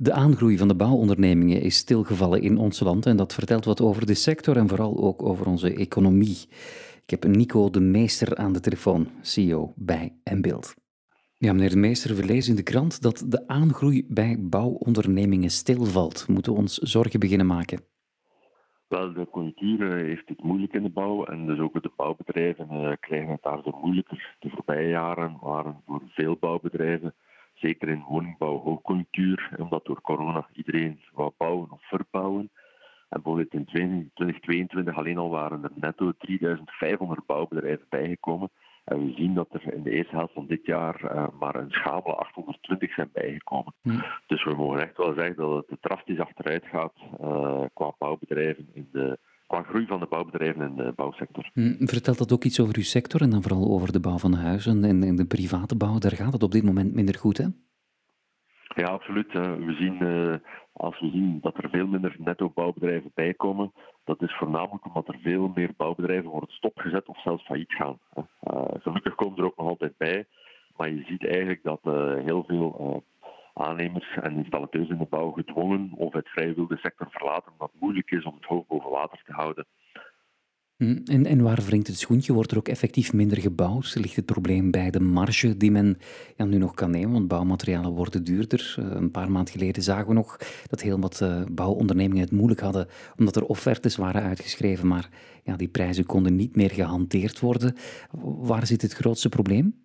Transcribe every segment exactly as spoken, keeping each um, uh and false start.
De aangroei van de bouwondernemingen is stilgevallen in ons land en dat vertelt wat over de sector en vooral ook over onze economie. Ik heb Nico de Meester aan de telefoon, C E O bij Enbuild. Ja, meneer de Meester, we lezen in de krant dat de aangroei bij bouwondernemingen stilvalt. Moeten we ons zorgen beginnen maken? Wel, de conjunctuur eh, heeft het moeilijk in de bouw en dus ook de bouwbedrijven eh, krijgen het daar zo moeilijker. De voorbije jaren waren voor veel bouwbedrijven, zeker in woningbouw, hoogconjunctuur, omdat door corona iedereen wou bouwen of verbouwen. En bijvoorbeeld in twintig tweeëntwintig alleen al waren er netto drieduizend vijfhonderd bouwbedrijven bijgekomen. En we zien dat er in de eerste helft van dit jaar uh, maar een schamele achthonderdtwintig zijn bijgekomen. Hm. Dus we mogen echt wel zeggen dat het drastisch achteruit gaat uh, qua bouwbedrijven in de, qua groei van de bouwbedrijven in de bouwsector. Hm, vertelt dat ook iets over uw sector en dan vooral over de bouw van huizen en, en de private bouw? Daar gaat het op dit moment minder goed, hè? Ja, absoluut. We zien, uh, als we zien dat er veel minder netto bouwbedrijven bijkomen, dat is voornamelijk omdat er veel meer bouwbedrijven worden stopgezet of zelfs failliet gaan. Uh, gelukkig komen er ook nog altijd bij, maar je ziet eigenlijk dat uh, heel veel uh, aannemers en installateurs in de bouw gedwongen of het vrij wil de sector verlaten, omdat het moeilijk is om het hoofd boven water te houden. Hm, En, en waar wringt het schoentje? Wordt er ook effectief minder gebouwd? Ligt het probleem bij de marge die men ja, nu nog kan nemen? Want bouwmaterialen worden duurder. Uh, een paar maanden geleden zagen we nog dat heel wat uh, bouwondernemingen het moeilijk hadden, omdat er offertes waren uitgeschreven, maar ja, die prijzen konden niet meer gehanteerd worden. Waar zit het grootste probleem?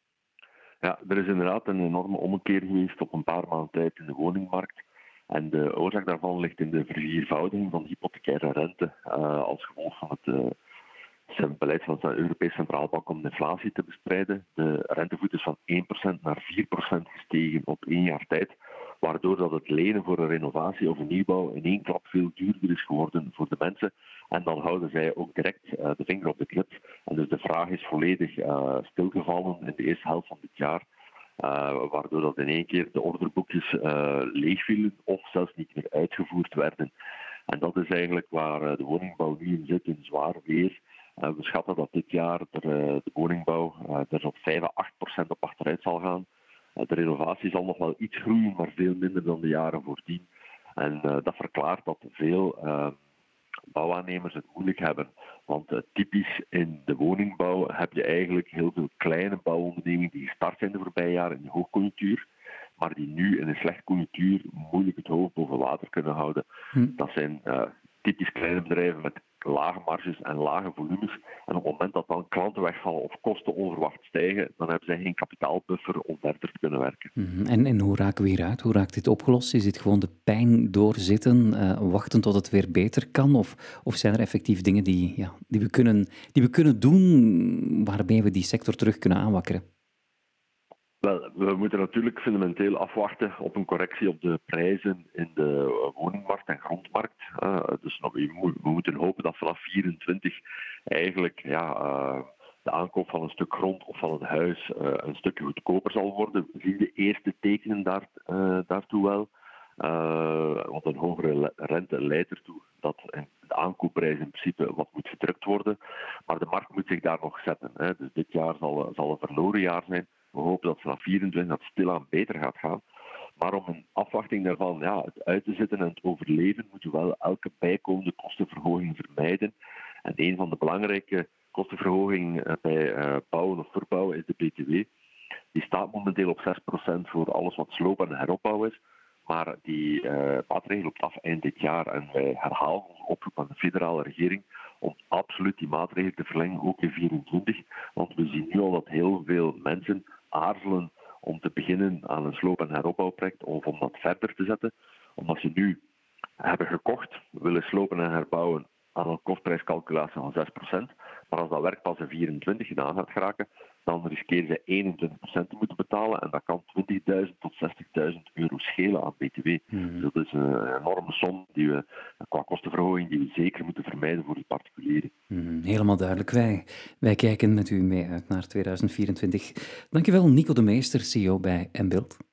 Ja, er is inderdaad een enorme ommekeer geweest op een paar maanden tijd in de woningmarkt. En de oorzaak daarvan ligt in de verviervoudiging van de hypothecaire rente uh, als gevolg van het uh, beleid van de Europese Centrale Bank om de inflatie te bestrijden. De rentevoet is van één procent naar vier procent gestegen op één jaar tijd, waardoor dat het lenen voor een renovatie of een nieuwbouw in één klap veel duurder is geworden voor de mensen. En dan houden zij ook direct uh, de vinger op de klip. En dus de vraag is volledig uh, stilgevallen in de eerste helft van dit jaar. Uh, waardoor dat in één keer de orderboekjes uh, leegvielen of zelfs niet meer uitgevoerd werden. En dat is eigenlijk waar uh, de woningbouw nu in zit, in zwaar weer. Uh, we schatten dat dit jaar er, uh, de woningbouw uh, er op vijf à acht procent op achteruit zal gaan. Uh, de renovatie zal nog wel iets groeien, maar veel minder dan de jaren voordien. En uh, dat verklaart dat veel uh, bouwaannemers het moeilijk hebben. Want uh, typisch in de woningbouw heb je eigenlijk heel veel kleine bouwondernemingen die gestart zijn de voorbije jaren in de hoogconjunctuur, maar die nu in een slechte conjunctuur moeilijk het hoofd boven water kunnen houden. Hm. Dat zijn uh, typisch kleine bedrijven met lage marges en lage volumes. En op het moment dat dan klanten wegvallen of kosten onverwacht stijgen, dan hebben zij geen kapitaalbuffer om verder te kunnen werken. Mhm. En, en hoe raken we hieruit? Hoe raakt dit opgelost? Is dit gewoon de pijn doorzitten, uh, wachten tot het weer beter kan? Of, of zijn er effectief dingen die, ja, die, we kunnen, die we kunnen doen waarmee we die sector terug kunnen aanwakkeren? Wel, we moeten natuurlijk fundamenteel afwachten op een correctie op de prijzen in de woningmarkt en grondmarkt. Uh, dus nou, we, mo- we moeten hopen dat vanaf vierentwintig eigenlijk ja, uh, de aankoop van een stuk grond of van een huis uh, een stukje goedkoper zal worden. We zien de eerste tekenen daar, uh, daartoe wel. Uh, want een hogere le- rente leidt ertoe dat de aankoopprijs in principe wat moet gedrukt worden. Maar de markt moet zich daar nog zetten. Hè. Dus dit jaar zal, zal een verloren jaar zijn. We hopen dat vanaf vierentwintig dat stilaan beter gaat gaan. Maar om in afwachting daarvan ja, het uit te zitten en het overleven, moeten we wel elke bijkomende kostenverhoging vermijden. En een van de belangrijke kostenverhogingen bij uh, bouwen of verbouwen is de B T W. Die staat momenteel op zes procent voor alles wat sloop en heropbouw is. Maar die uh, maatregel loopt af eind dit jaar en wij herhalen onze oproep aan de federale regering om absoluut die maatregel te verlengen, ook in vierentwintig. Want we zien nu al dat heel veel mensen aarzelen om te beginnen aan een sloop- en heropbouwproject of om dat verder te zetten. Omdat ze nu hebben gekocht, willen slopen en herbouwen aan een kostprijscalculatie van zes procent. Maar als dat werk pas in vierentwintig gedaan gaat geraken, dan riskeren ze eenentwintig procent te moeten betalen en dat kan twintigduizend tot zestigduizend euro schelen aan B T W. Mhm. Dus dat is een enorme som die we, qua kostenverhoging die we zeker moeten vermijden voor de particulieren. Mhm, helemaal duidelijk. Wij, wij kijken met u mee uit naar tweeduizend vierentwintig. Dankjewel, Nico de Meester, C E O bij Enbuild.